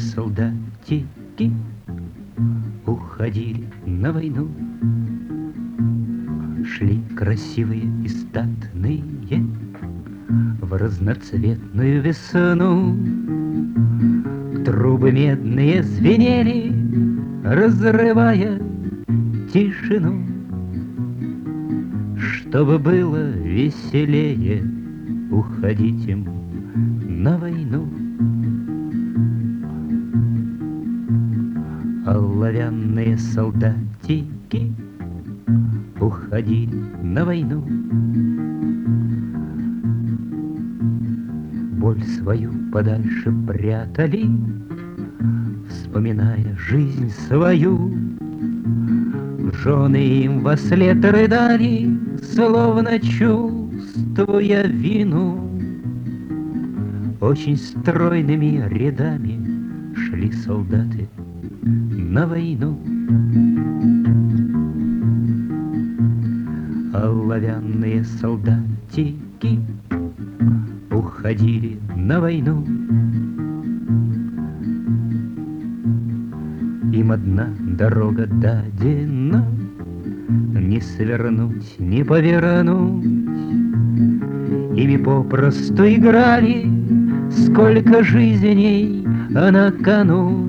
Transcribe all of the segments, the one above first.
солдатики уходили на войну. Шли красивые и статные в разноцветную весну. Трубы медные звенели, разрывая тишину. Чтобы было веселее уходить им на войну. Оловянные солдатики уходили на войну. Боль свою подальше прятали, вспоминая жизнь свою. Жены им вослед рыдали, словно чувствуя вину. Очень стройными рядами шли солдаты на войну. Оловянные солдатики уходили на войну. Им одна дорога дадена, не свернуть, не повернуть. Ими попросту играли, сколько жизней на кону.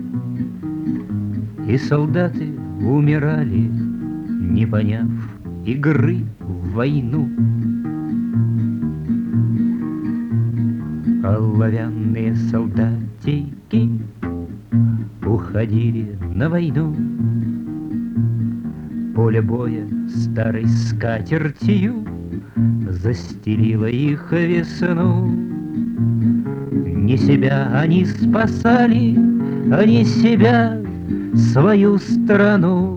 И солдаты умирали, не поняв игры в войну. Оловянные солдатики уходили на войну. Поле боя старой скатертью застелило их весну. Не себя они спасали, а не себя, свою страну.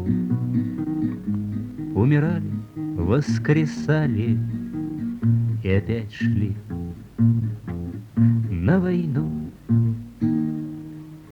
Умирали, воскресали и опять шли на войну.